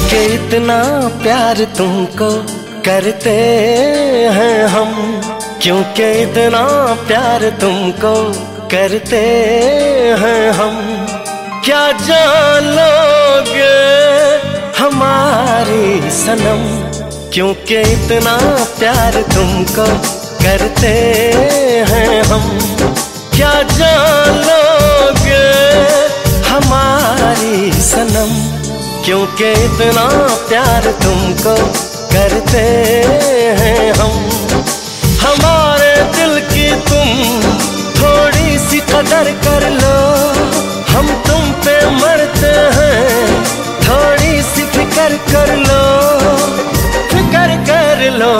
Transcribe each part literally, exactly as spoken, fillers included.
क्योंकि इतना प्यार तुमको करते हैं हम, क्योंकि इतना प्यार तुमको करते हैं हम। क्या जान लोगे हमारी सनम, क्योंकि इतना प्यार तुमको करते हैं हम। क्या जान लोगे हमारी सनम, क्योंकि इतना प्यार तुमको करते हैं हम। हमारे दिल की तुम थोड़ी सी कदर कर लो, हम तुम पे मरते हैं, थोड़ी सी फिक्र कर लो, फिक्र कर लो।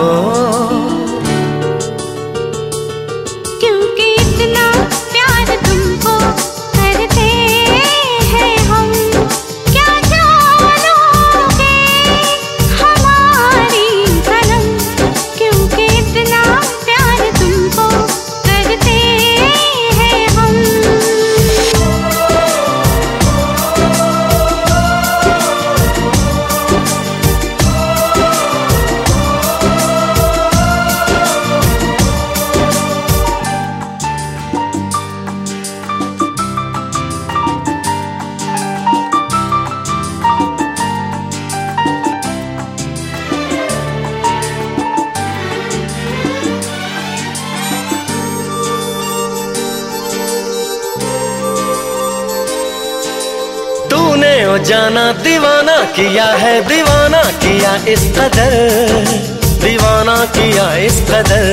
तूने ओ जाना दीवाना किया है, दीवाना किया इस कदर, दीवाना किया इस कदर।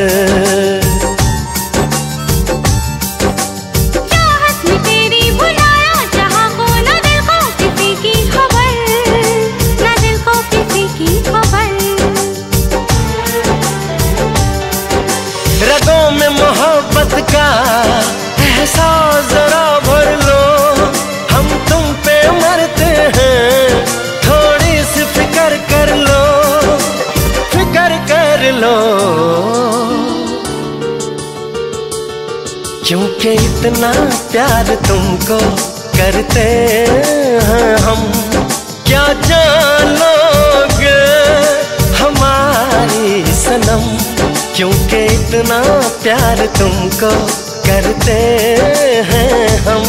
चाहत में तेरी बुलाया जहाँ को, ना दिल को किसी की खबर, ना दिल को किसी की खबर। रगों में मोहब्बत का एहसास जरा भर लो, हम तुम पे मरते हैं, थोड़ी सी फिक्र कर लो, फिक्र कर लो। क्योंकि इतना प्यार तुमको करते हैं हम। क्या जान लोगे हमारी सनम, क्योंकि इतना प्यार तुमको करते हैं हम।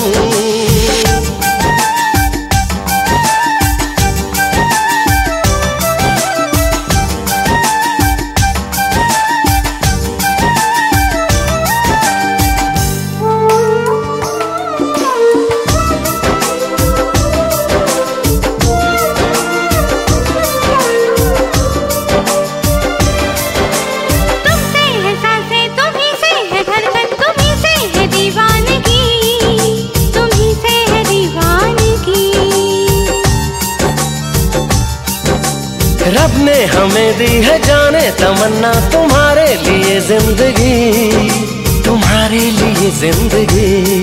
रब ने हमें दी है जाने तमन्ना, तुम्हारे लिए जिंदगी, तुम्हारे लिए जिंदगी।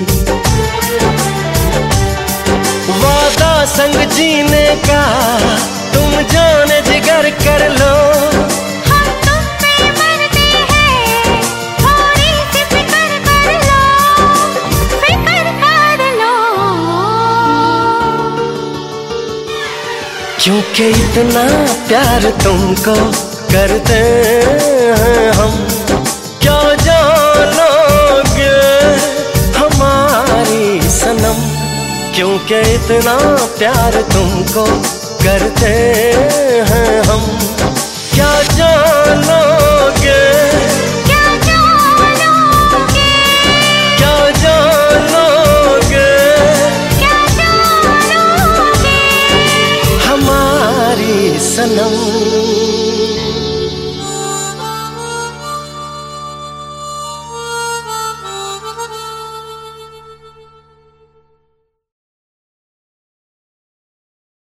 वादा संग जीने का तुम जाने जिगर कर लो, हम तुम पे मरते हैं, थोड़ी सी फिक्र कर लो, फिक्र कर लो। क्योंकि इतना प्यार तुमको करते हैं हम। क्या जान लोगे हमारी सनम, क्योंकि इतना प्यार तुमको करते हैं हम। क्या जान लोगे, क्या जान लोगे, क्या जान लोगे, क्या जान लोगे हमारी सनम।